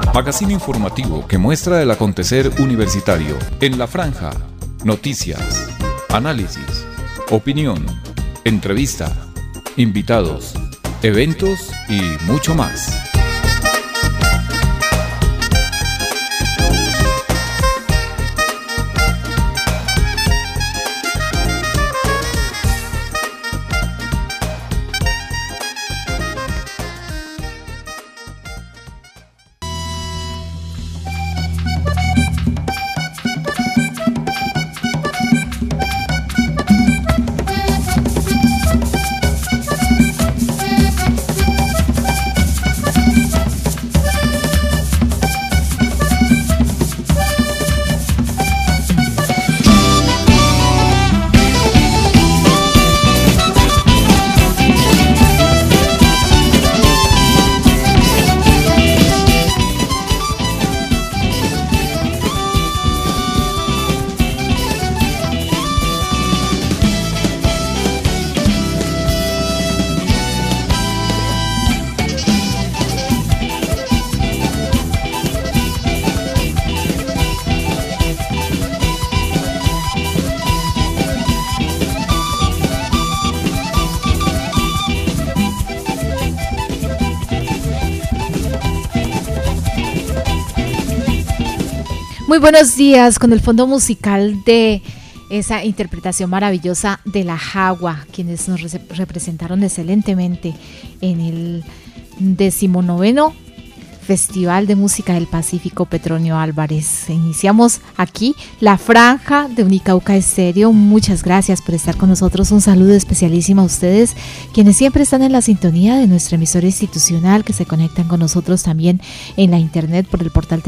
Magazine informativo que muestra el acontecer universitario en La Franja. Noticias, análisis, opinión, entrevista, invitados, eventos y mucho más. Muy buenos días, con el fondo musical de esa interpretación maravillosa de La Jagua, quienes nos representaron excelentemente en el 19º Festival de Música del Pacífico Petronio Álvarez. Iniciamos aquí la franja de Unicauca Estéreo. Muchas gracias por estar con nosotros. Un saludo especialísimo a ustedes, quienes siempre están en la sintonía de nuestra emisora institucional, que se conectan con nosotros también en la internet por el portal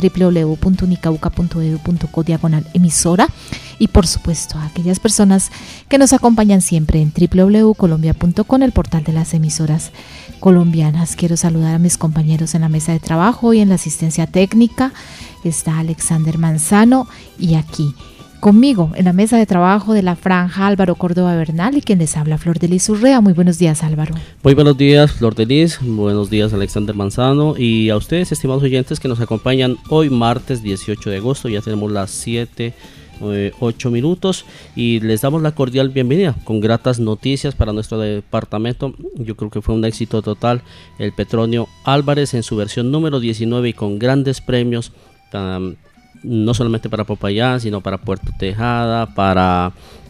www.unicauca.edu.co/emisora, y por supuesto a aquellas personas que nos acompañan siempre en www.colombia.com, el portal de las emisoras colombianas. Quiero saludar a mis compañeros en la mesa de trabajo y en la asistencia técnica. Está Alexander Manzano, y aquí conmigo en la mesa de trabajo de la franja Álvaro Córdoba Bernal, y quien les habla, Flor de Lis Urrea. Muy buenos días, Álvaro. Muy buenos días, Flor de Lis. Buenos días, Alexander Manzano, y a ustedes, estimados oyentes, que nos acompañan hoy martes 18 de agosto. Ya tenemos las 7:08 minutos y les damos la cordial bienvenida con gratas noticias para nuestro departamento. Yo creo que fue un éxito total el Petronio Álvarez en su versión número 19, y con grandes premios, no solamente para Popayán, sino para Puerto Tejada, para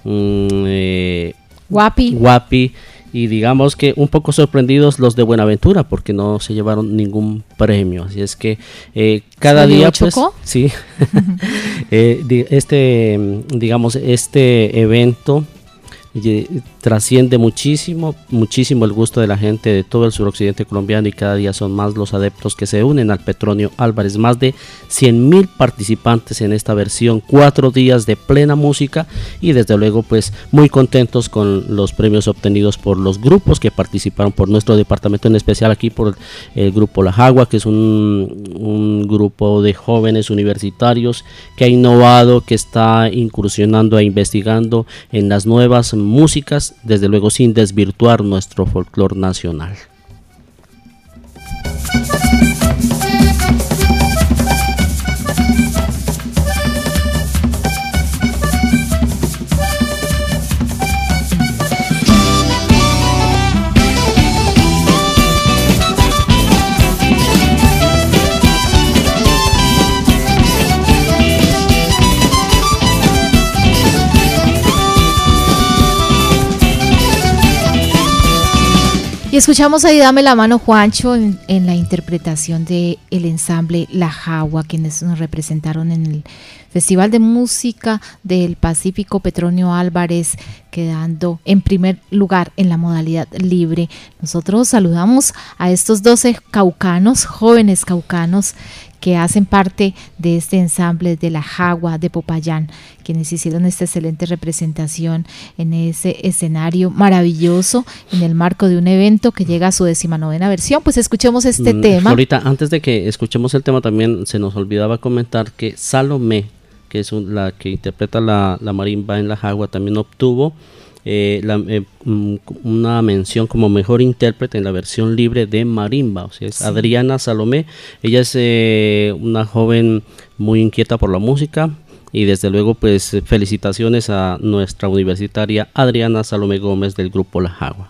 Guapi, y digamos que un poco sorprendidos los de Buenaventura, porque no se llevaron ningún premio. Así es que cada día, pues, sí, este evento trasciende muchísimo el gusto de la gente de todo el suroccidente colombiano, y cada día son más los adeptos que se unen al Petronio Álvarez. Más de 100,000 participantes en esta versión, 4 días de plena música, y desde luego pues muy contentos con los premios obtenidos por los grupos que participaron, por nuestro departamento en especial, aquí por el grupo La Jagua, que es un grupo de jóvenes universitarios que ha innovado, que está incursionando e investigando en las nuevas músicas, desde luego sin desvirtuar nuestro folclore nacional. Y escuchamos ahí Dame la mano, Juancho, en la interpretación del ensamble La Jagua, quienes nos representaron en el Festival de Música del Pacífico Petronio Álvarez, quedando en primer lugar en la modalidad libre. Nosotros saludamos a estos 12 caucanos, jóvenes caucanos, que hacen parte de este ensamble de La Jagua de Popayán, quienes hicieron esta excelente representación en ese escenario maravilloso en el marco de un evento que llega a su 19ª versión. Pues escuchemos este tema. Ahorita, antes de que escuchemos el tema, también se nos olvidaba comentar que Salomé, que es la que interpreta la marimba en La Jagua, también obtuvo una mención como mejor intérprete en la versión libre de marimba, o sea, es Adriana Salomé. Ella es una joven muy inquieta por la música, y desde luego pues felicitaciones a nuestra universitaria Adriana Salomé Gómez del grupo La Jagua.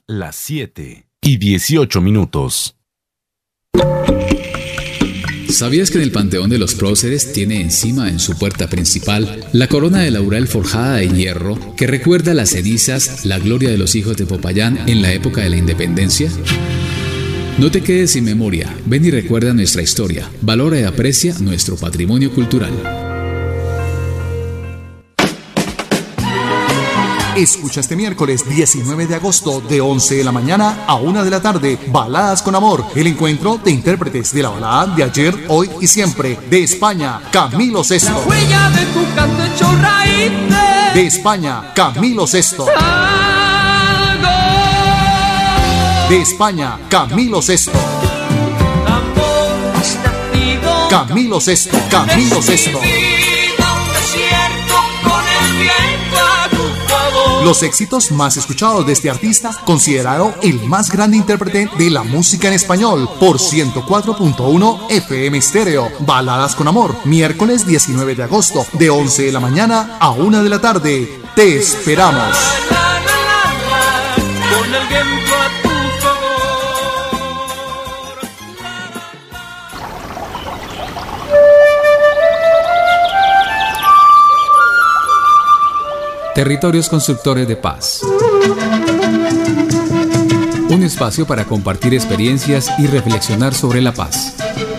las 7:18. ¿Sabías que en el Panteón de los Próceres tiene encima en su puerta principal la corona de laurel forjada de hierro que recuerda las cenizas, la gloria de los hijos de Popayán en la época de la independencia? No te quedes sin memoria, ven y recuerda nuestra historia, valora y aprecia nuestro patrimonio cultural. Escucha este miércoles 19 de agosto de 11 de la mañana a 1 de la tarde, Baladas con Amor, el encuentro de intérpretes de la balada de ayer, hoy y siempre. De España, Camilo Sesto. La huella de tu canto hecho raíces. De España, Camilo Sesto. De España, Camilo Sesto. Camilo Sesto, Camilo Sesto. Los éxitos más escuchados de este artista, considerado el más grande intérprete de la música en español, por 104.1 FM Estéreo. Baladas con Amor, miércoles 19 de agosto, de 11 de la mañana a 1 de la tarde. Te esperamos. Con el viento a tu favor. Territorios Constructores de Paz. Un espacio para compartir experiencias y reflexionar sobre la paz.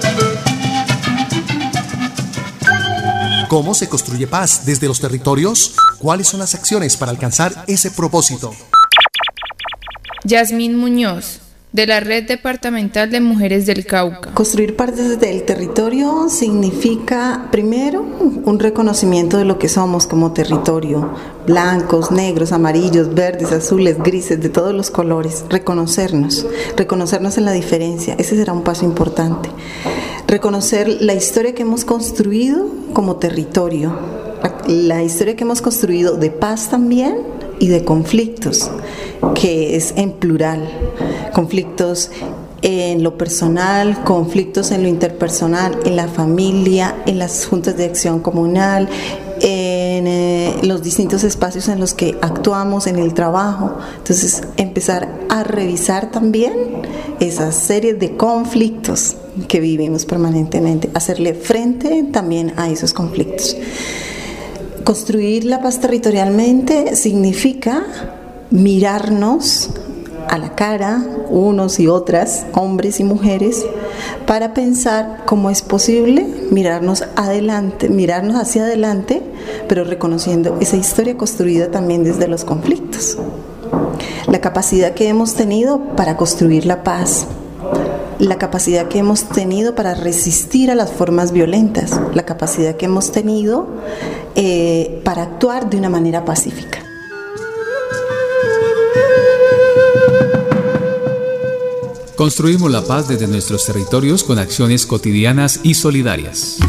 ¿Cómo se construye paz desde los territorios? ¿Cuáles son las acciones para alcanzar ese propósito? Yasmín Muñoz, de la Red Departamental de Mujeres del Cauca. Construir paz desde el territorio significa, primero, un reconocimiento de lo que somos como territorio. Blancos, negros, amarillos, verdes, azules, grises, de todos los colores. Reconocernos en la diferencia. Ese será un paso importante. Reconocer la historia que hemos construido como territorio. La historia que hemos construido de paz también y de conflictos, que es en plural. Conflictos en lo personal, conflictos en lo interpersonal, en la familia, en las juntas de acción comunal, en los distintos espacios en los que actuamos, en el trabajo. Entonces, empezar a revisar también esas series de conflictos que vivimos permanentemente, hacerle frente también a esos conflictos. Construir la paz territorialmente significa mirarnos a la cara, unos y otras, hombres y mujeres, para pensar cómo es posible mirarnos adelante, mirarnos hacia adelante, pero reconociendo esa historia construida también desde los conflictos. La capacidad que hemos tenido para construir la paz, la capacidad que hemos tenido para resistir a las formas violentas, la capacidad que hemos tenido para actuar de una manera pacífica. Construimos la paz desde nuestros territorios con acciones cotidianas y solidarias.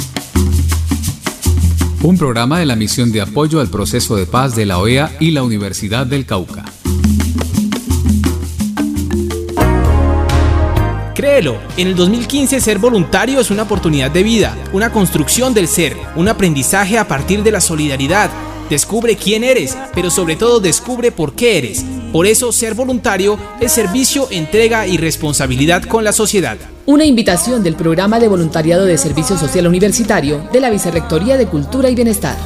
Un programa de la Misión de Apoyo al Proceso de Paz de la OEA y la Universidad del Cauca. Créelo, en el 2015 ser voluntario es una oportunidad de vida, una construcción del ser, un aprendizaje a partir de la solidaridad. Descubre quién eres, pero sobre todo descubre por qué eres. Por eso, ser voluntario es servicio, entrega y responsabilidad con la sociedad. Una invitación del Programa de Voluntariado de Servicio Social Universitario de la Vicerrectoría de Cultura y Bienestar.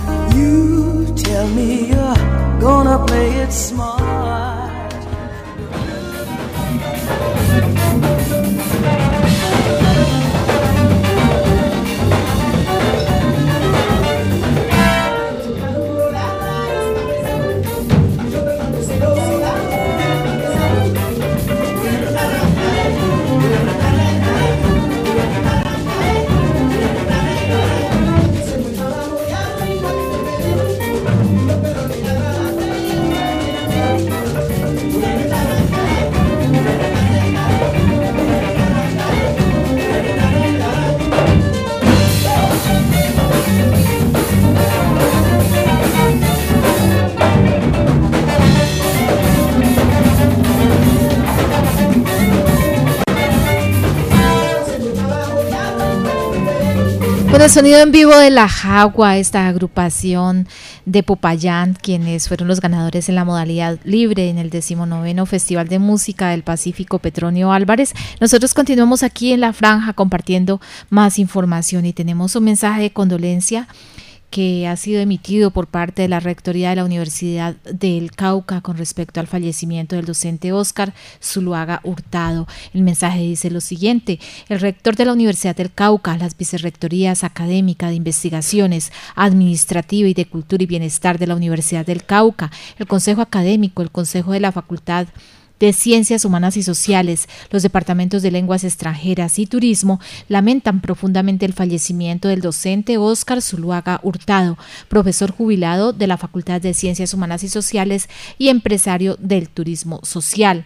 Con el sonido en vivo de La Jagua, esta agrupación de Popayán, quienes fueron los ganadores en la modalidad libre en el 19º Festival de Música del Pacífico Petronio Álvarez. Nosotros continuamos aquí en La Franja compartiendo más información y tenemos un mensaje de condolencia que ha sido emitido por parte de la Rectoría de la Universidad del Cauca con respecto al fallecimiento del docente Óscar Zuluaga Hurtado. El mensaje dice lo siguiente: el rector de la Universidad del Cauca, las vicerrectorías académica, de investigaciones, administrativa y de cultura y bienestar de la Universidad del Cauca, el consejo académico, el consejo de la Facultad de Ciencias Humanas y Sociales, los departamentos de Lenguas Extranjeras y Turismo lamentan profundamente el fallecimiento del docente Óscar Zuluaga Hurtado, profesor jubilado de la Facultad de Ciencias Humanas y Sociales y empresario del turismo social.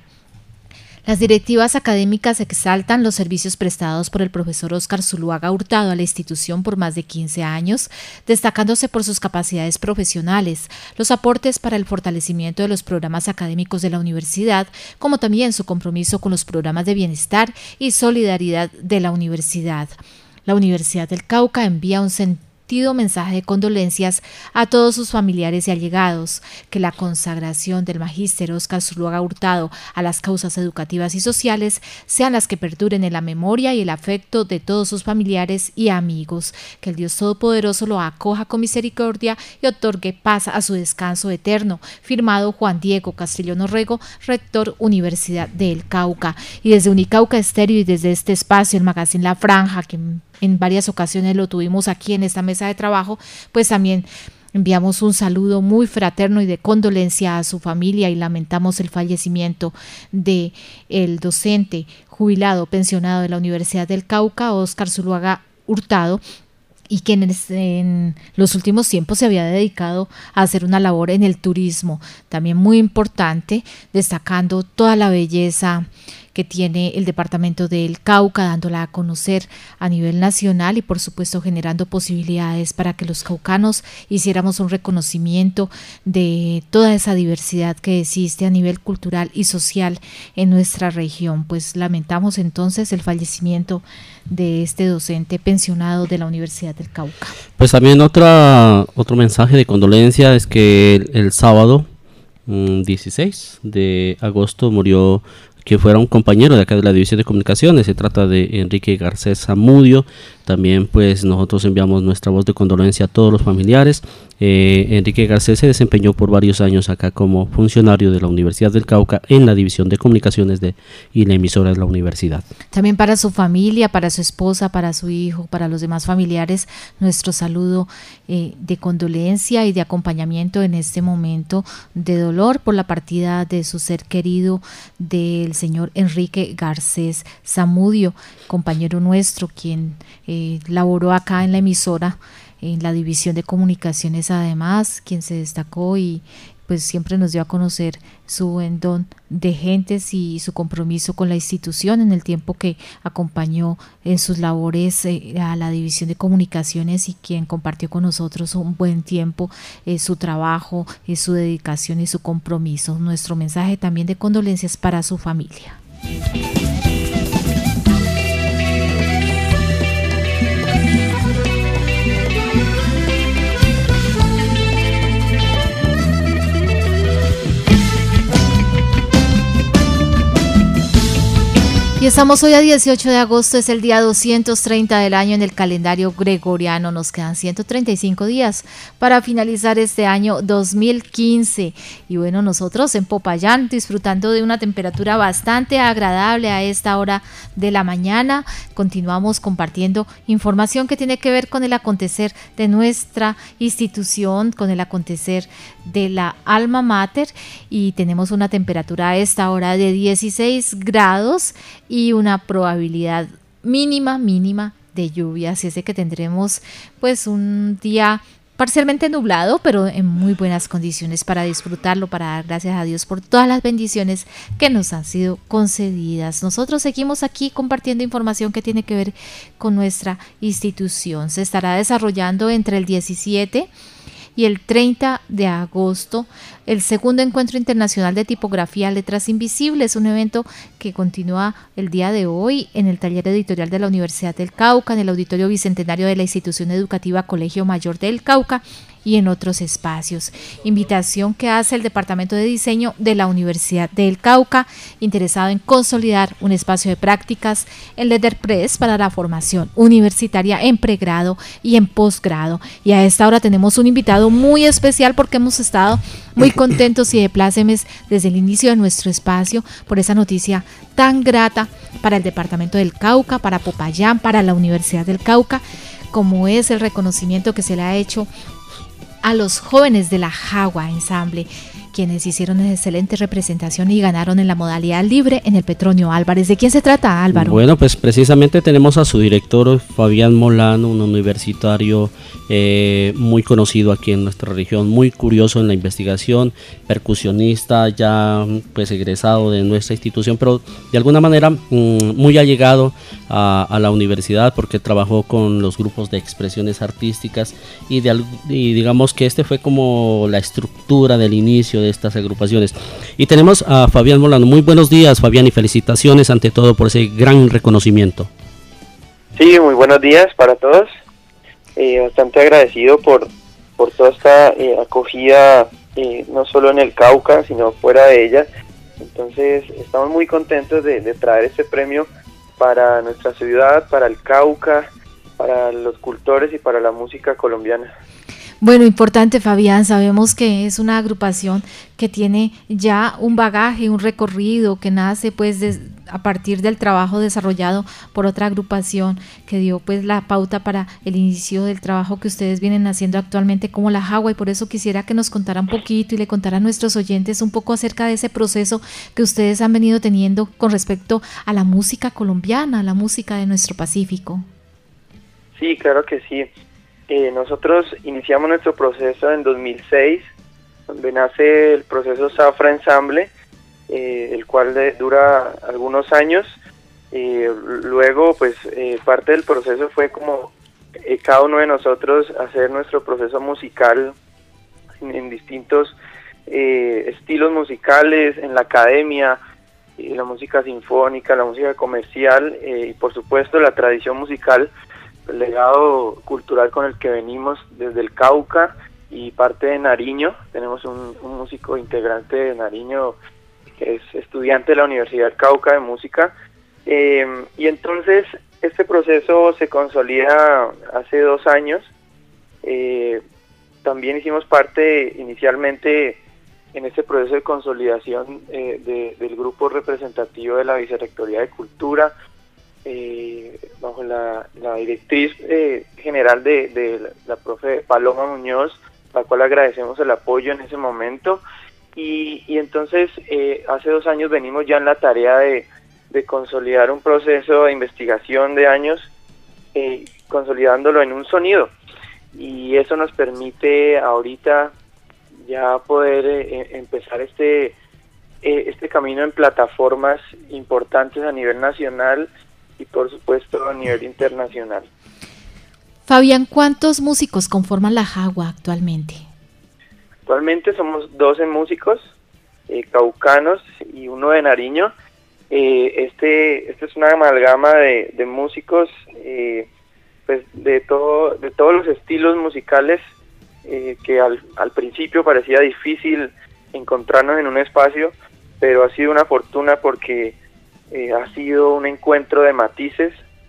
Las directivas académicas exaltan los servicios prestados por el profesor Óscar Zuluaga Hurtado a la institución por más de 15 años, destacándose por sus capacidades profesionales, los aportes para el fortalecimiento de los programas académicos de la universidad, como también su compromiso con los programas de bienestar y solidaridad de la universidad. La Universidad del Cauca envía un mensaje de condolencias a todos sus familiares y allegados, que la consagración del magíster Óscar Zuluaga Hurtado a las causas educativas y sociales sean las que perduren en la memoria y el afecto de todos sus familiares y amigos, que el Dios Todopoderoso lo acoja con misericordia y otorgue paz a su descanso eterno. Firmado Juan Diego Castrillón Orrego, rector Universidad del Cauca. Y desde Unicauca Estéreo y desde este espacio, el magazine La Franja, que en varias ocasiones lo tuvimos aquí en esta mesa de trabajo, pues también enviamos un saludo muy fraterno y de condolencia a su familia y lamentamos el fallecimiento de el docente jubilado pensionado de la Universidad del Cauca, Óscar Zuluaga Hurtado, y que en los últimos tiempos se había dedicado a hacer una labor en el turismo, también muy importante, destacando toda la belleza que tiene el departamento del Cauca, dándola a conocer a nivel nacional y por supuesto generando posibilidades para que los caucanos hiciéramos un reconocimiento de toda esa diversidad que existe a nivel cultural y social en nuestra región. Pues lamentamos entonces el fallecimiento de este docente pensionado de la Universidad del Cauca. Pues también otro mensaje de condolencia es que el sábado 16 de agosto murió que fuera un compañero de acá de la División de Comunicaciones. Se trata de Enrique Garcés Zamudio. También pues nosotros enviamos nuestra voz de condolencia a todos los familiares. Enrique Garcés se desempeñó por varios años acá como funcionario de la Universidad del Cauca en la División de Comunicaciones y la emisora de la universidad. También para su familia, para su esposa, para su hijo, para los demás familiares, nuestro saludo de condolencia y de acompañamiento en este momento de dolor por la partida de su ser querido, del señor Enrique Garcés Zamudio, compañero nuestro, quien laboró acá en la emisora, en la División de Comunicaciones, además, quien se destacó y pues siempre nos dio a conocer su buen don de gentes y su compromiso con la institución en el tiempo que acompañó en sus labores a la División de Comunicaciones, y quien compartió con nosotros un buen tiempo su trabajo, su dedicación y su compromiso. Nuestro mensaje también de condolencias para su familia. Y estamos hoy a 18 de agosto, es el día 230 del año en el calendario gregoriano. Nos quedan 135 días para finalizar este año 2015. Y bueno, nosotros en Popayán disfrutando de una temperatura bastante agradable a esta hora de la mañana. Continuamos compartiendo información que tiene que ver con el acontecer de nuestra institución, con el acontecer de la Alma Mater, y tenemos una temperatura a esta hora de 16 grados y una probabilidad mínima de lluvia, así es de que tendremos pues un día parcialmente nublado, pero en muy buenas condiciones para disfrutarlo, para dar gracias a Dios por todas las bendiciones que nos han sido concedidas. Nosotros seguimos aquí compartiendo información que tiene que ver con nuestra institución. Se estará desarrollando entre el 17 y el 30 de agosto el segundo encuentro internacional de tipografía Letras Invisibles, un evento que continúa el día de hoy en el taller editorial de la Universidad del Cauca, en el Auditorio Bicentenario de la Institución Educativa Colegio Mayor del Cauca y en otros espacios. Invitación que hace el Departamento de Diseño de la Universidad del Cauca, interesado en consolidar un espacio de prácticas en Letterpress para la formación universitaria en pregrado y en posgrado. Y a esta hora tenemos un invitado muy especial porque hemos estado muy contentos y de plácemes desde el inicio de nuestro espacio por esa noticia tan grata para el Departamento del Cauca, para Popayán, para la Universidad del Cauca, como es el reconocimiento que se le ha hecho a los jóvenes de la Jagua Ensamble, quienes hicieron una excelente representación y ganaron en la modalidad libre en el Petronio Álvarez. ¿De quién se trata, Álvaro? Bueno, pues precisamente tenemos a su director, Fabián Molano, un universitario muy conocido aquí en nuestra región, muy curioso en la investigación, percusionista, ya pues egresado de nuestra institución, pero de alguna manera muy allegado a la universidad porque trabajó con los grupos de expresiones artísticas y digamos que este fue como la estructura del inicio de estas agrupaciones. Y tenemos a Fabián Molano. Muy buenos días, Fabián, y felicitaciones ante todo por ese gran reconocimiento. Sí, muy buenos días para todos. Bastante agradecido por toda esta acogida, no solo en el Cauca, sino fuera de ella. Entonces, estamos muy contentos de traer este premio para nuestra ciudad, para el Cauca, para los cultores y para la música colombiana. Bueno, importante, Fabián, sabemos que es una agrupación que tiene ya un bagaje, un recorrido que nace pues a partir del trabajo desarrollado por otra agrupación que dio pues la pauta para el inicio del trabajo que ustedes vienen haciendo actualmente como la Jagua, y por eso quisiera que nos contara un poquito y le contara a nuestros oyentes un poco acerca de ese proceso que ustedes han venido teniendo con respecto a la música colombiana, a la música de nuestro Pacífico. Sí, claro que sí. Nosotros iniciamos nuestro proceso en 2006, donde nace el proceso Zafra Ensamble, el cual dura algunos años. Luego, pues, parte del proceso fue como cada uno de nosotros hacer nuestro proceso musical en distintos estilos musicales, en la academia, la música sinfónica, la música comercial y por supuesto la tradición musical, el legado cultural con el que venimos desde el Cauca y parte de Nariño. Tenemos un músico integrante de Nariño que es estudiante de la Universidad del Cauca de música, y entonces este proceso se consolida hace 2 años. También hicimos parte inicialmente en este proceso de consolidación del grupo representativo de la Vicerrectoría de Cultura, bajo la directriz general de la profe Paloma Muñoz, la cual agradecemos el apoyo en ese momento, y entonces hace 2 años venimos ya en la tarea de consolidar un proceso de investigación de años, consolidándolo en un sonido, y eso nos permite ahorita ya poder empezar este camino en plataformas importantes a nivel nacional y por supuesto a nivel internacional. Fabián, ¿cuántos músicos conforman la Jagua actualmente? Actualmente somos 12 músicos caucanos y 1 de Nariño. Este es una amalgama de músicos pues de todos los estilos musicales, que al principio parecía difícil encontrarnos en un espacio, pero ha sido una fortuna porque ha sido un encuentro de matices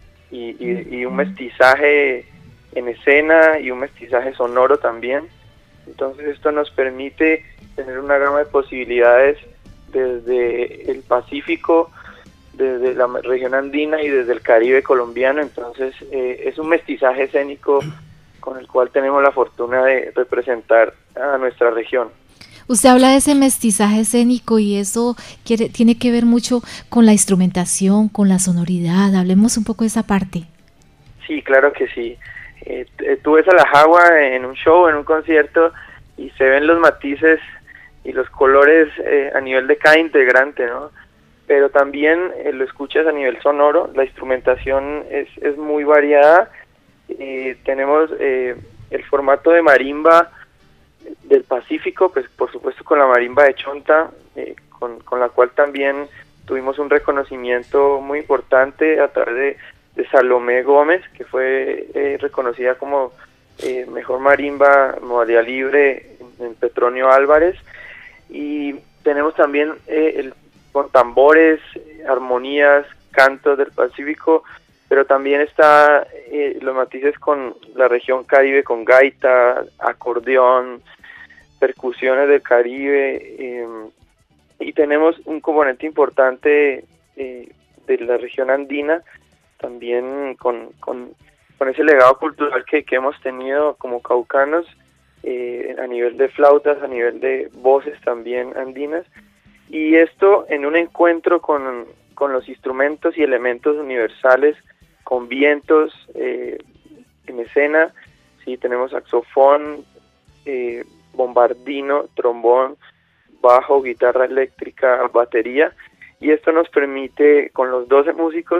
y un mestizaje en escena y un mestizaje sonoro también. Entonces esto nos permite tener una gama de posibilidades desde el Pacífico, desde la región andina y desde el Caribe colombiano. Entonces es un mestizaje escénico con el cual tenemos la fortuna de representar a nuestra región. Usted habla de ese mestizaje escénico y eso tiene que ver mucho con la instrumentación, con la sonoridad. Hablemos un poco de esa parte. Sí, claro que sí. Tú ves a la Jagua en un show, en un concierto, y se ven los matices y los colores a nivel de cada integrante, ¿no? Pero también lo escuchas a nivel sonoro. La instrumentación es muy variada. Tenemos el formato de marimba, del Pacífico, pues por supuesto con la marimba de Chonta, con la cual también tuvimos un reconocimiento muy importante a través de Salomé Gómez, que fue reconocida como mejor marimba modalidad libre en Petronio Álvarez. Y tenemos también con tambores, armonías, cantos del Pacífico, pero también está los matices con la región Caribe, con gaita, acordeón, percusiones del Caribe, y tenemos un componente importante de la región andina, también con ese legado cultural que hemos tenido como caucanos, a nivel de flautas, a nivel de voces también andinas, y esto en un encuentro con los instrumentos y elementos universales, con vientos en escena. Sí, tenemos saxofón, bombardino, trombón, bajo, guitarra eléctrica, batería, y esto nos permite con los 12 músicos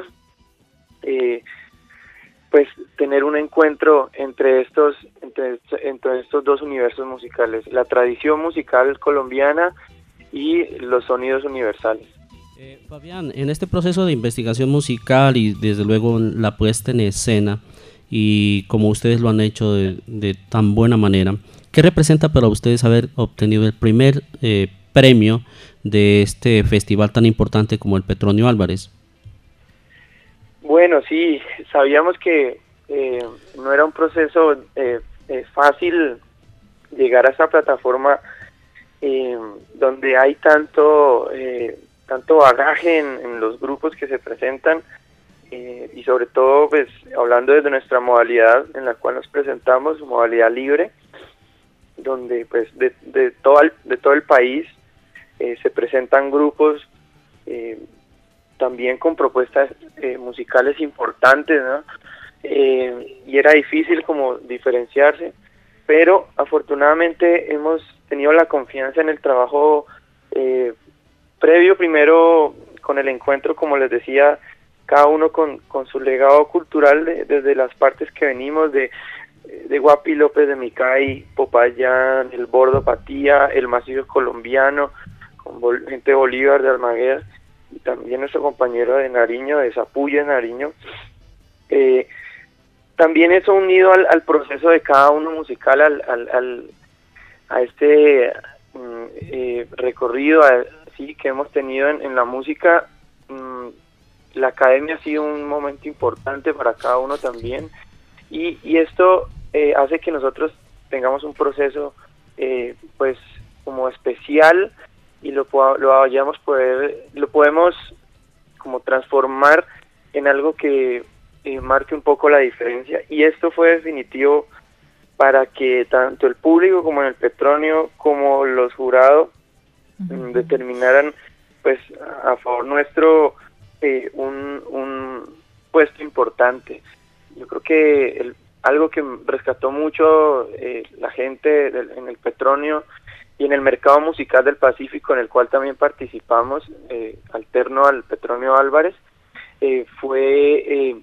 pues tener un encuentro entre estos dos universos musicales, la tradición musical colombiana y los sonidos universales. Fabián, en este proceso de investigación musical y desde luego la puesta en escena, y como ustedes lo han hecho de tan buena manera, ¿qué representa para ustedes haber obtenido el primer premio de este festival tan importante como el Petronio Álvarez? Bueno, sí, sabíamos que no era un proceso fácil llegar a esta plataforma donde hay tanto bagaje en los grupos que se presentan, y sobre todo pues hablando desde nuestra modalidad en la cual nos presentamos, modalidad libre, donde pues de todo el país se presentan grupos también con propuestas musicales importantes, ¿no? Y era difícil como diferenciarse, pero afortunadamente hemos tenido la confianza en el trabajo previo, primero con el encuentro, como les decía, cada uno con su legado cultural desde las partes que venimos, de Guapi López de Micay, Popayán, el Bordo Patía, el Macizo colombiano, con gente de Bolívar, de Almaguer, y también nuestro compañero de Nariño, de Sapuya, de Nariño. También eso unido al proceso de cada uno musical, a este recorrido así que hemos tenido en la música. La academia ha sido un momento importante para cada uno también, y esto hace que nosotros tengamos un proceso pues como especial, y lo podemos como transformar en algo que marque un poco la diferencia, y esto fue definitivo para que tanto el público como en el Petronio como los jurados determinaran pues a favor nuestro un puesto importante. Yo creo que algo que rescató mucho la gente en el Petronio y en el mercado musical del Pacífico, en el cual también participamos, alterno al Petronio Álvarez, fue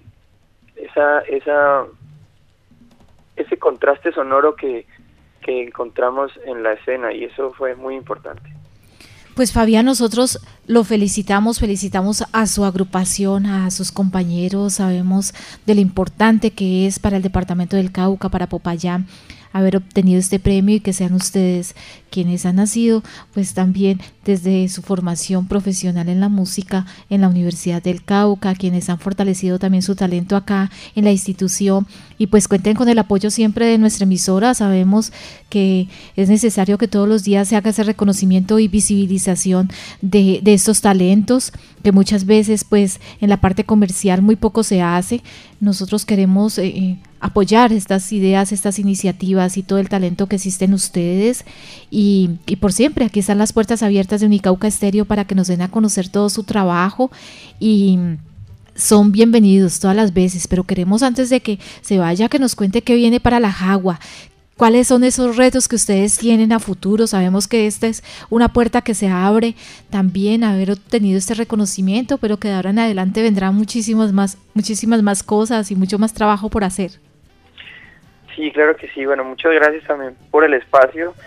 ese contraste sonoro que encontramos en la escena, y eso fue muy importante. Pues Fabián, nosotros lo felicitamos a su agrupación, a sus compañeros, sabemos de lo importante que es para el departamento del Cauca, para Popayán, haber obtenido este premio, y que sean ustedes quienes han nacido pues también desde su formación profesional en la música en la Universidad del Cauca, quienes han fortalecido también su talento acá en la institución, y pues cuenten con el apoyo siempre de nuestra emisora. Sabemos que es necesario que todos los días se haga ese reconocimiento y visibilización de estos talentos, que muchas veces pues en la parte comercial muy poco se hace. Nosotros queremos apoyar estas ideas, estas iniciativas y todo el talento que existe en ustedes, y por siempre aquí están las puertas abiertas de Unicauca Estéreo para que nos den a conocer todo su trabajo, y son bienvenidos todas las veces. Pero queremos, antes de que se vaya, que nos cuente qué viene para la Jagua. ¿Cuáles son esos retos que ustedes tienen a futuro? Sabemos que esta es una puerta que se abre también, haber obtenido este reconocimiento, pero que de ahora en adelante vendrán muchísimas más cosas y mucho más trabajo por hacer. Sí, claro que sí. Bueno, muchas gracias también por el espacio.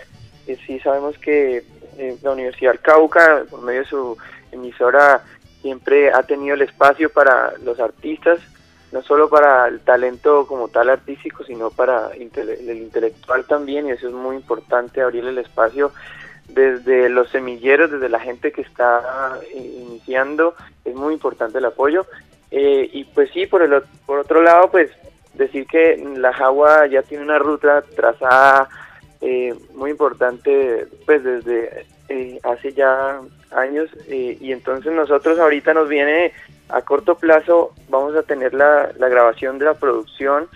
sí sabemos que la Universidad del Cauca, por medio de su emisora, siempre ha tenido el espacio para los artistas, no solo para el talento como tal artístico, sino para el intelectual también, y eso es muy importante, abrir el espacio desde los semilleros, desde la gente que está iniciando, es muy importante el apoyo. Y pues sí, por otro lado, pues decir que la Jagua ya tiene una ruta trazada muy importante, pues desde hace ya años, y entonces nosotros ahorita nos viene a corto plazo, vamos a tener la grabación de la producción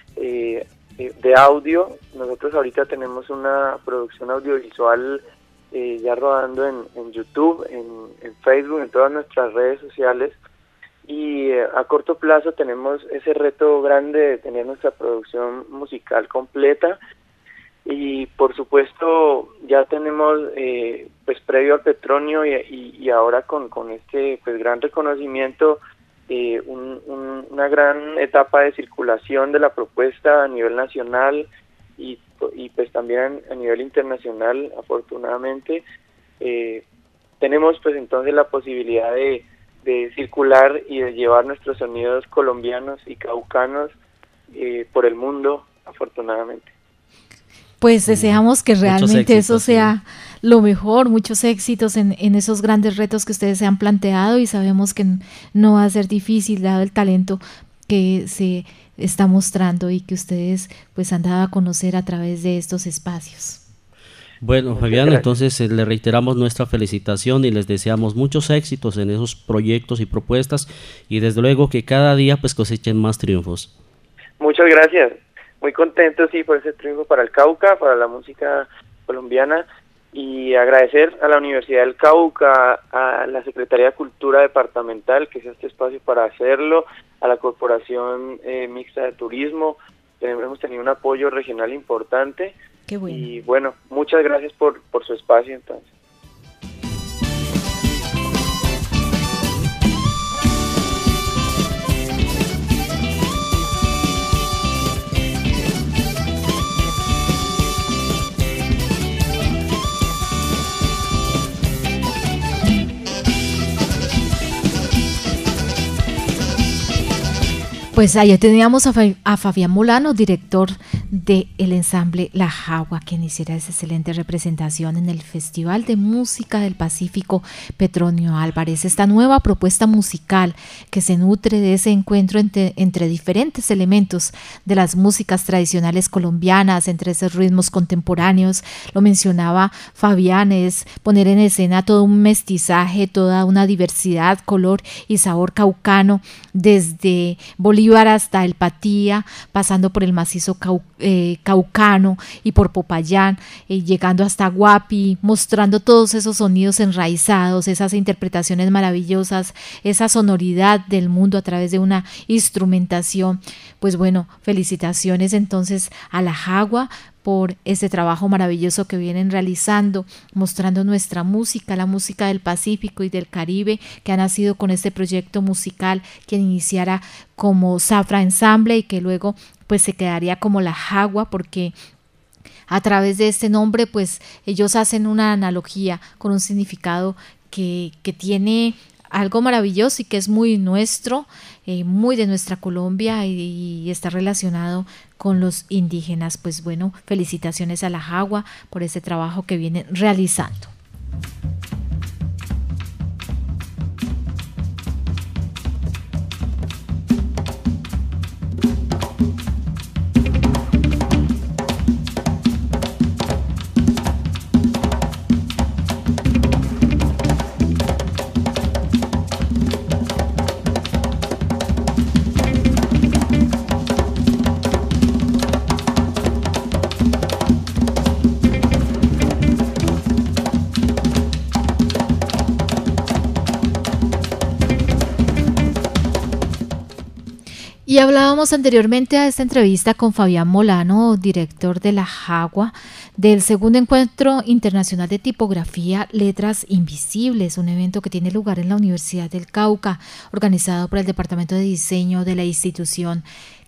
de audio. Nosotros ahorita tenemos una producción audiovisual ya rodando en YouTube, en Facebook, en todas nuestras redes sociales, y a corto plazo tenemos ese reto grande de tener nuestra producción musical completa. Y por supuesto ya tenemos pues previo al Petronio y ahora con este pues gran reconocimiento, una gran etapa de circulación de la propuesta a nivel nacional y pues también a nivel internacional, afortunadamente. Tenemos pues entonces la posibilidad de circular y de llevar nuestros sonidos colombianos y caucanos por el mundo, afortunadamente. Pues deseamos que realmente éxitos, eso sea lo mejor, muchos éxitos en esos grandes retos que ustedes se han planteado, y sabemos que no va a ser difícil dado el talento que se está mostrando y que ustedes pues han dado a conocer a través de estos espacios. Bueno, Fabián, entonces le reiteramos nuestra felicitación y les deseamos muchos éxitos en esos proyectos y propuestas, y desde luego que cada día pues cosechen más triunfos. Muchas gracias. Muy contento, sí, por ese triunfo para el Cauca, para la música colombiana, y agradecer a la Universidad del Cauca, a la Secretaría de Cultura Departamental, que es este espacio para hacerlo, a la Corporación Mixta de Turismo. Hemos tenido un apoyo regional importante. Qué bueno. Y bueno, muchas gracias por su espacio entonces. Pues allá teníamos a Fabián Molano, director del ensamble La Jagua, quien hiciera esa excelente representación en el Festival de Música del Pacífico Petronio Álvarez. Esta nueva propuesta musical que se nutre de ese encuentro entre diferentes elementos de las músicas tradicionales colombianas, entre esos ritmos contemporáneos, lo mencionaba Fabián, es poner en escena todo un mestizaje, toda una diversidad, color y sabor caucano, desde Bolívar hasta el Patía, pasando por el macizo caucano y por Popayán, llegando hasta Guapi, mostrando todos esos sonidos enraizados, esas interpretaciones maravillosas, esa sonoridad del mundo a través de una instrumentación. Pues bueno, felicitaciones entonces a La Jagua por ese trabajo maravilloso que vienen realizando, mostrando nuestra música, la música del Pacífico y del Caribe, que ha nacido con este proyecto musical que iniciara como Zafra Ensamble y que luego pues se quedaría como La Jagua, porque a través de este nombre pues ellos hacen una analogía con un significado que tiene algo maravilloso y que es muy nuestro, muy de nuestra Colombia, y está relacionado con los indígenas. Pues bueno, felicitaciones a La Jagua por ese trabajo que vienen realizando. Y hablábamos anteriormente a esta entrevista con Fabián Molano, director de La Jagua, del segundo encuentro internacional de tipografía Letras Invisibles, un evento que tiene lugar en la Universidad del Cauca, organizado por el Departamento de Diseño de la institución,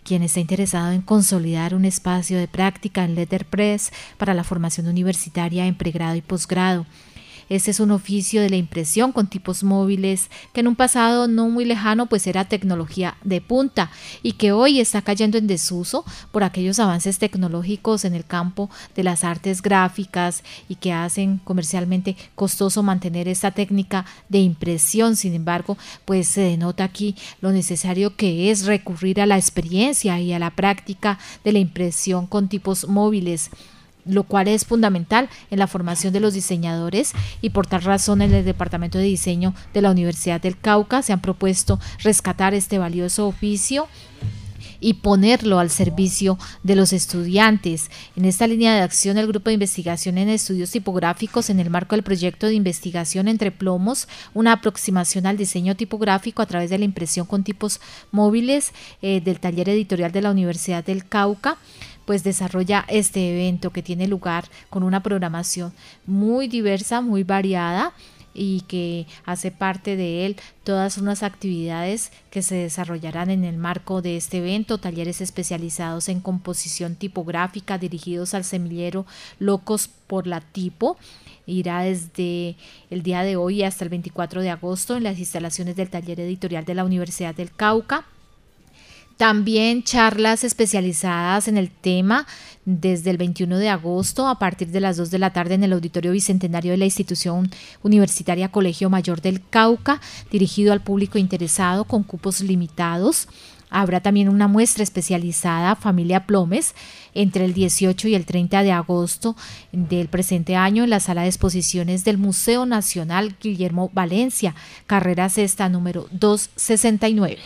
quien está interesado en consolidar un espacio de práctica en letterpress para la formación universitaria en pregrado y posgrado. Este es un oficio de la impresión con tipos móviles que en un pasado no muy lejano pues era tecnología de punta y que hoy está cayendo en desuso por aquellos avances tecnológicos en el campo de las artes gráficas y que hacen comercialmente costoso mantener esta técnica de impresión. Sin embargo, pues se denota aquí lo necesario que es recurrir a la experiencia y a la práctica de la impresión con tipos móviles, lo cual es fundamental en la formación de los diseñadores, y por tal razón en el Departamento de Diseño de la Universidad del Cauca se han propuesto rescatar este valioso oficio y ponerlo al servicio de los estudiantes. En esta línea de acción, el Grupo de Investigación en Estudios Tipográficos, en el marco del proyecto de investigación Entre Plomos, una aproximación al diseño tipográfico a través de la impresión con tipos móviles del taller editorial de la Universidad del Cauca, pues desarrolla este evento que tiene lugar con una programación muy diversa, muy variada, y que hace parte de él todas unas actividades que se desarrollarán en el marco de este evento: talleres especializados en composición tipográfica dirigidos al semillero Locos por la Tipo. Irá desde el día de hoy hasta el 24 de agosto en las instalaciones del taller editorial de la Universidad del Cauca. También charlas especializadas en el tema desde el 21 de agosto a partir de las 2 de la tarde en el Auditorio Bicentenario de la Institución Universitaria Colegio Mayor del Cauca, dirigido al público interesado con cupos limitados. Habrá también una muestra especializada Familia Plomes entre el 18 y el 30 de agosto del presente año en la sala de exposiciones del Museo Nacional Guillermo Valencia, carrera sexta número 269.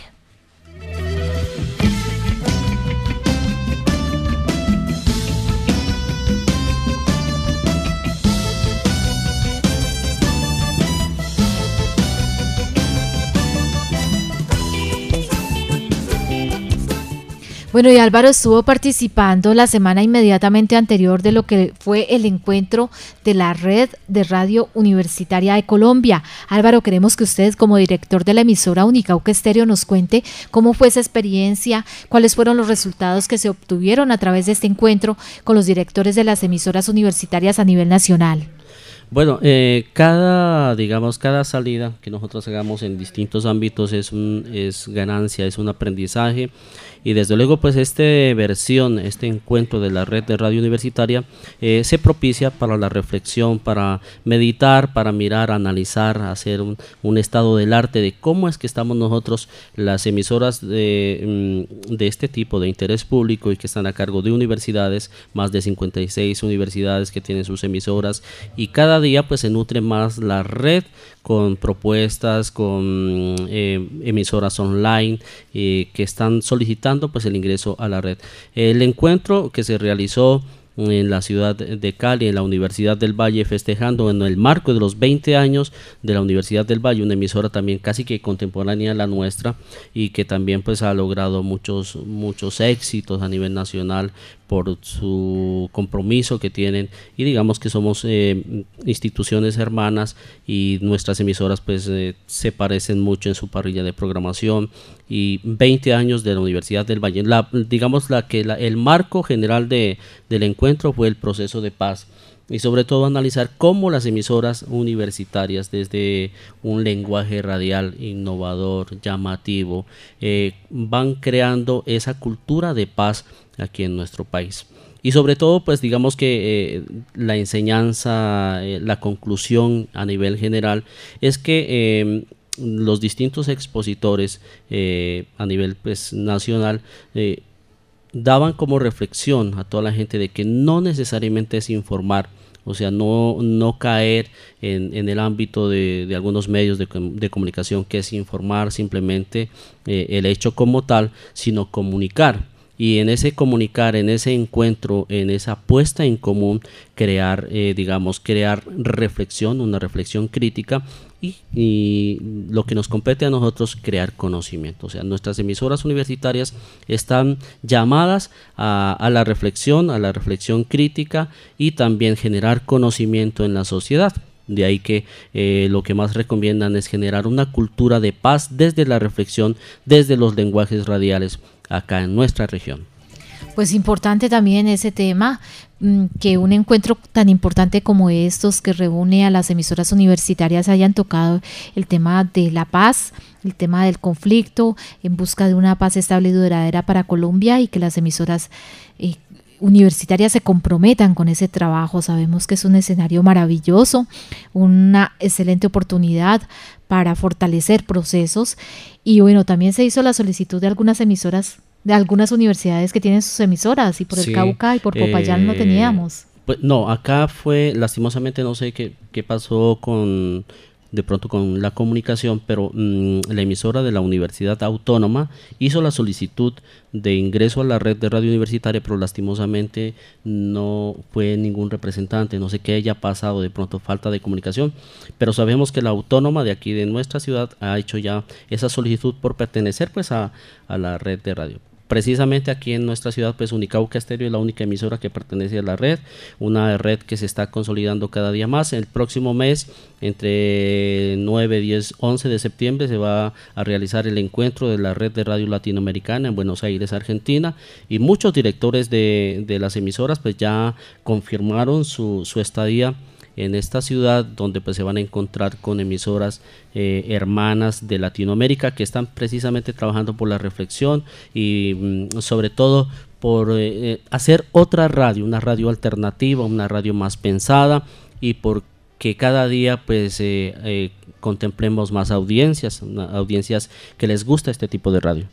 Bueno, y Álvaro estuvo participando la semana inmediatamente anterior de lo que fue el encuentro de la Red de Radio Universitaria de Colombia. Álvaro, queremos que usted, como director de la emisora Unicauca Estéreo, nos cuente cómo fue esa experiencia, cuáles fueron los resultados que se obtuvieron a través de este encuentro con los directores de las emisoras universitarias a nivel nacional. Bueno, cada salida que nosotros hagamos en distintos ámbitos es ganancia, es un aprendizaje, y desde luego pues este encuentro de la red de radio universitaria se propicia para la reflexión, para meditar, para mirar, analizar, hacer un estado del arte de cómo es que estamos nosotros, las emisoras de este tipo de interés público y que están a cargo de universidades, más de 56 universidades que tienen sus emisoras, y cada día pues se nutre más la red con propuestas, con emisoras online que están solicitando pues el ingreso a la red. El encuentro que se realizó en la ciudad de Cali, en la Universidad del Valle, festejando en el marco de los 20 años de la Universidad del Valle, una emisora también casi que contemporánea a la nuestra, y que también pues ha logrado muchos éxitos a nivel nacional por su compromiso que tienen, y digamos que somos instituciones hermanas, y nuestras emisoras pues se parecen mucho en su parrilla de programación. Y 20 años de la Universidad del Valle, el marco general del encuentro fue el proceso de paz, y sobre todo analizar cómo las emisoras universitarias, desde un lenguaje radial innovador, llamativo, van creando esa cultura de paz aquí en nuestro país. Y sobre todo pues digamos que la enseñanza, la conclusión a nivel general es que los distintos expositores a nivel pues nacional daban como reflexión a toda la gente de que no necesariamente es informar, o sea, no caer en el ámbito de algunos medios de comunicación, que es informar simplemente el hecho como tal, sino comunicar. Y en ese comunicar, en ese encuentro, en esa puesta en común, crear reflexión, una reflexión crítica, y lo que nos compete a nosotros, crear conocimiento. O sea, nuestras emisoras universitarias están llamadas a la reflexión crítica, y también generar conocimiento en la sociedad. De ahí que lo que más recomiendan es generar una cultura de paz desde la reflexión, desde los lenguajes radiales acá en nuestra región. Pues importante también ese tema, que un encuentro tan importante como estos que reúne a las emisoras universitarias hayan tocado el tema de la paz, el tema del conflicto, en busca de una paz estable y duradera para Colombia, y que las emisoras universitarias se comprometan con ese trabajo. Sabemos que es un escenario maravilloso, una excelente oportunidad para fortalecer procesos, y bueno, también se hizo la solicitud de algunas emisoras, de algunas universidades que tienen sus emisoras, y por el Cauca y por Popayán no teníamos. Pues no, acá fue, lastimosamente no sé qué pasó de pronto con la comunicación, pero la emisora de la Universidad Autónoma hizo la solicitud de ingreso a la red de radio universitaria, pero lastimosamente no fue ningún representante. No sé qué haya pasado, de pronto falta de comunicación, pero sabemos que la Autónoma de aquí de nuestra ciudad ha hecho ya esa solicitud por pertenecer pues a la red de radio. Precisamente aquí en nuestra ciudad, pues Unicauca Estéreo es la única emisora que pertenece a la red, una red que se está consolidando cada día más. El próximo mes, entre 9, 10, 11 de septiembre, se va a realizar el encuentro de la red de radio latinoamericana en Buenos Aires, Argentina, y muchos directores de las emisoras pues ya confirmaron su estadía en esta ciudad, donde pues se van a encontrar con emisoras hermanas de Latinoamérica que están precisamente trabajando por la reflexión y sobre todo por hacer otra radio, una radio alternativa, una radio más pensada, y por que cada día pues contemplemos más audiencias que les gusta este tipo de radio.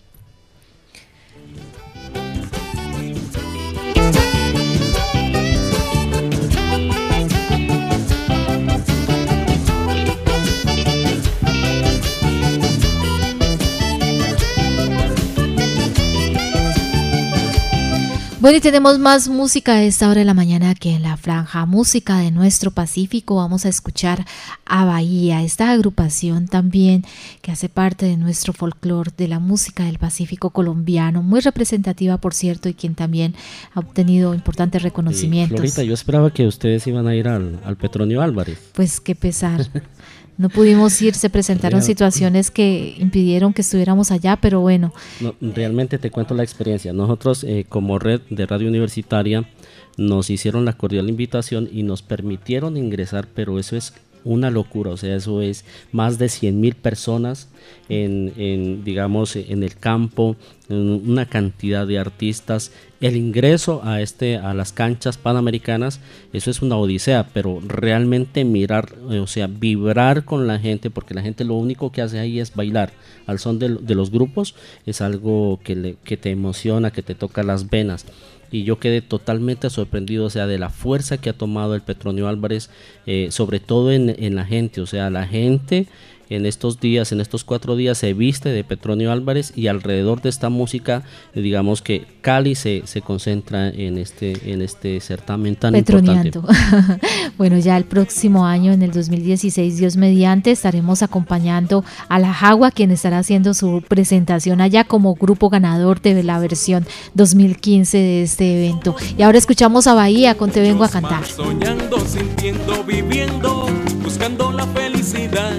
Bueno, y tenemos más música a esta hora de la mañana aquí en la franja, música de nuestro Pacífico. Vamos a escuchar a Bahía, esta agrupación también que hace parte de nuestro folclore, de la música del Pacífico colombiano, muy representativa, por cierto, y quien también ha obtenido importantes reconocimientos. Florita, yo esperaba que ustedes iban a ir al Petronio Álvarez. Pues qué pesar. No pudimos ir, se presentaron situaciones que impidieron que estuviéramos allá, pero bueno. No, realmente te cuento la experiencia. Nosotros como red de radio universitaria nos hicieron la cordial invitación y nos permitieron ingresar, pero eso es una locura, o sea, eso es más de 100,000 personas digamos, en el campo, una cantidad de artistas. El ingreso a las canchas panamericanas, eso es una odisea, pero realmente mirar, o sea, vibrar con la gente, porque la gente lo único que hace ahí es bailar al son de los grupos, es algo que te emociona, que te toca las venas. Y yo quedé totalmente sorprendido, o sea, de la fuerza que ha tomado el Petronio Álvarez, sobre todo en la gente. O sea, la gente en estos días, en estos 4 días, se viste de Petronio Álvarez, y alrededor de esta música, digamos que Cali se concentra en este certamen tan Petroneando. Importante. Bueno, ya el próximo año, en el 2016, Dios mediante, estaremos acompañando a La Jagua, quien estará haciendo su presentación allá como grupo ganador de la versión 2015 de este evento. Y ahora escuchamos a Bahía con Te Vengo a Cantar. Soñando, sintiendo, viviendo, buscando la felicidad.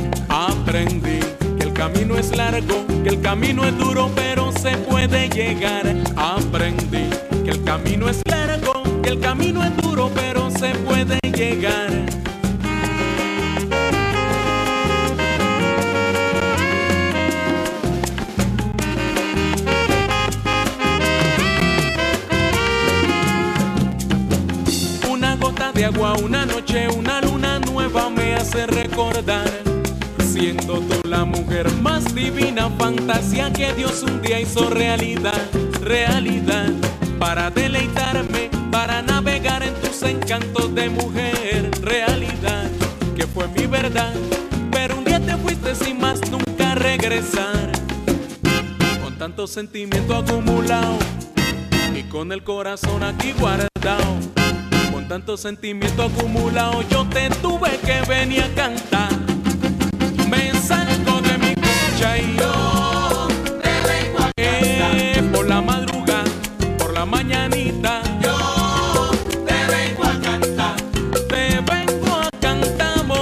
Aprendí que el camino es largo, que el camino es duro, pero se puede llegar. Aprendí que el camino es largo, que el camino es duro, pero se puede llegar. Una gota de agua, una noche, una luna nueva me hace recordar. Siendo tú la mujer más divina, fantasía que Dios un día hizo realidad, realidad, para deleitarme, para navegar en tus encantos de mujer, realidad, que fue mi verdad, pero un día te fuiste sin más nunca regresar, con tanto sentimiento acumulado y con el corazón aquí guardado, con tanto sentimiento acumulado yo te tuve que venir a cantar. Me salgo de mi coche y yo te vengo a cantar. Por la madrugada, por la mañanita, yo te vengo a cantar. Te vengo a cantar,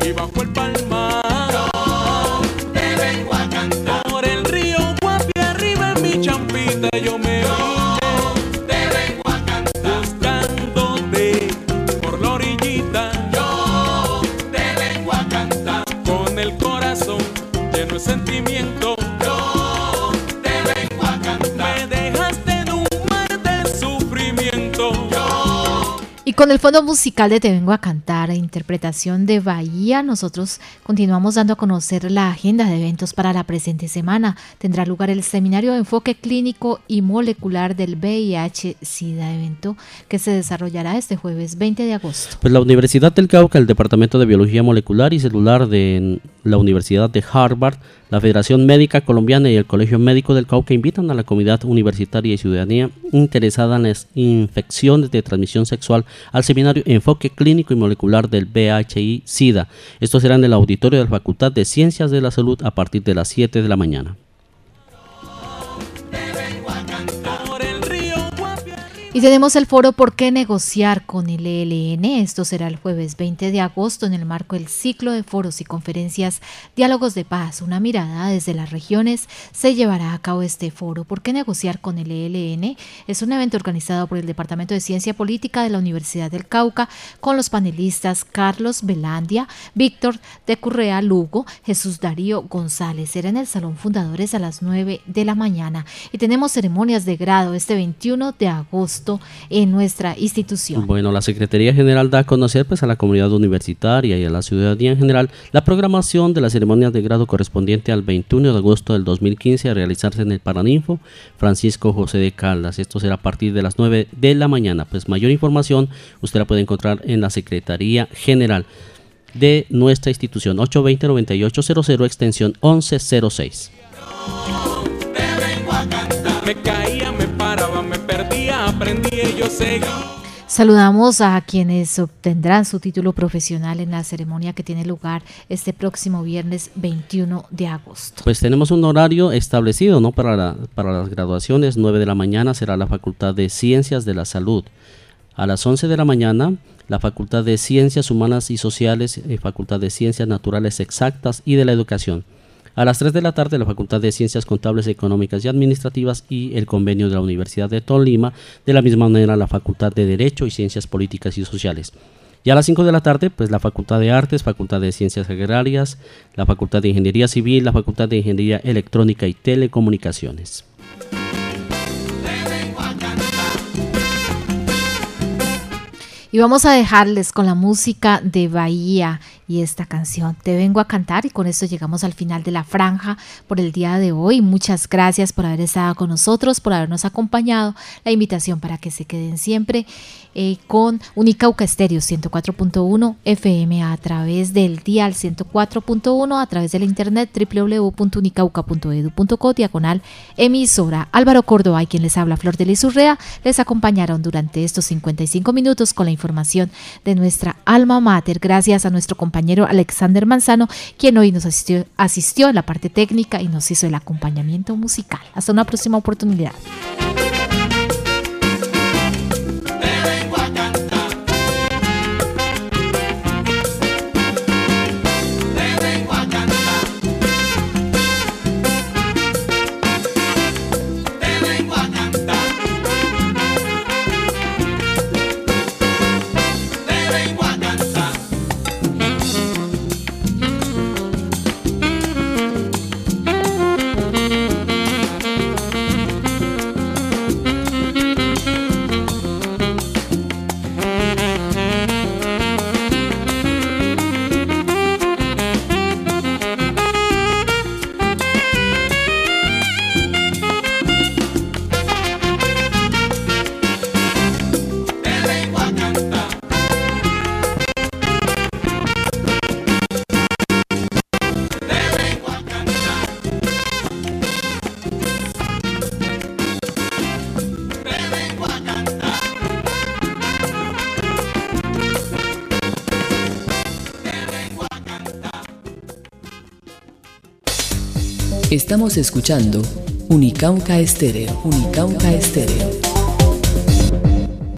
y bajo el palmar. Yo te vengo a cantar. Por el río Guapi arriba en mi champita yo me vine. Te vengo a cantar. Buscándote por la orillita. Yo te vengo a cantar. Con el corazón lleno de sentimiento. Yo te vengo a cantar. Me dejaste en un mar de sufrimiento. Y con el fondo musical de Te Vengo a Cantar, interpretación de Bahía, nosotros continuamos dando a conocer la agenda de eventos para la presente semana. Tendrá lugar el Seminario de Enfoque Clínico y Molecular del VIH-Sida, evento que se desarrollará este jueves 20 de agosto. Pues la Universidad del Cauca, el Departamento de Biología Molecular y Celular de la Universidad de Harvard, la Federación Médica Colombiana y el Colegio Médico del Cauca invitan a la comunidad universitaria y ciudadanía interesada en las infecciones de transmisión sexual al Seminario Enfoque Clínico y Molecular del VIH-Sida. Esto será en el auditorio de la Facultad de Ciencias de la Salud a partir de las 7 de la mañana. Y tenemos el foro ¿Por qué negociar con el ELN? Esto será el jueves 20 de agosto en el marco del ciclo de foros y conferencias Diálogos de Paz, una mirada desde las regiones. Se llevará a cabo este foro ¿Por qué negociar con el ELN? Es un evento organizado por el Departamento de Ciencia Política de la Universidad del Cauca con los panelistas Carlos Velandia, Víctor de Currea Lugo, Jesús Darío González. Será en el Salón Fundadores a las 9 de la mañana. Y tenemos ceremonias de grado este 21 de agosto en nuestra institución. Bueno, la Secretaría General da a conocer pues a la comunidad universitaria y a la ciudadanía en general la programación de las ceremonias de grado correspondiente al 21 de agosto del 2015 a realizarse en el Paraninfo Francisco José de Caldas. Esto será a partir de las 9 de la mañana. Pues mayor información usted la puede encontrar en la Secretaría General de nuestra institución, 820-9800, extensión 1106. Me caía, me paraba, me perdía, aprendía y yo seguí. Saludamos a quienes obtendrán su título profesional en la ceremonia que tiene lugar este próximo viernes 21 de agosto. Pues tenemos un horario establecido, ¿no? Para las graduaciones, 9 de la mañana será la Facultad de Ciencias de la Salud. A las 11 de la mañana, la Facultad de Ciencias Humanas y Sociales, Facultad de Ciencias Naturales Exactas y de la Educación. A las 3 de la tarde, la Facultad de Ciencias Contables, Económicas y Administrativas y el convenio de la Universidad de Tolima. De la misma manera, la Facultad de Derecho y Ciencias Políticas y Sociales. Y a las 5 de la tarde, pues la Facultad de Artes, Facultad de Ciencias Agrarias, la Facultad de Ingeniería Civil, la Facultad de Ingeniería Electrónica y Telecomunicaciones. Y vamos a dejarles con la música de Bahía y esta canción Te Vengo a Cantar, y con esto llegamos al final de la franja por el día de hoy. Muchas gracias por haber estado con nosotros, por habernos acompañado. La invitación para que se queden siempre con Unicauca Estéreo 104.1 FM a través del dial 104.1, a través de la internet www.unicauca.edu.co/emisora. Álvaro Córdoba y quien les habla, Flor de Lis Urrea, les acompañaron durante estos 55 minutos con la información de nuestra alma mater. Gracias a nuestro compañero Alexander Manzano, quien hoy nos asistió en la parte técnica y nos hizo el acompañamiento musical. Hasta una próxima oportunidad. Estamos escuchando Unicauca Estéreo. Unicauca Estéreo.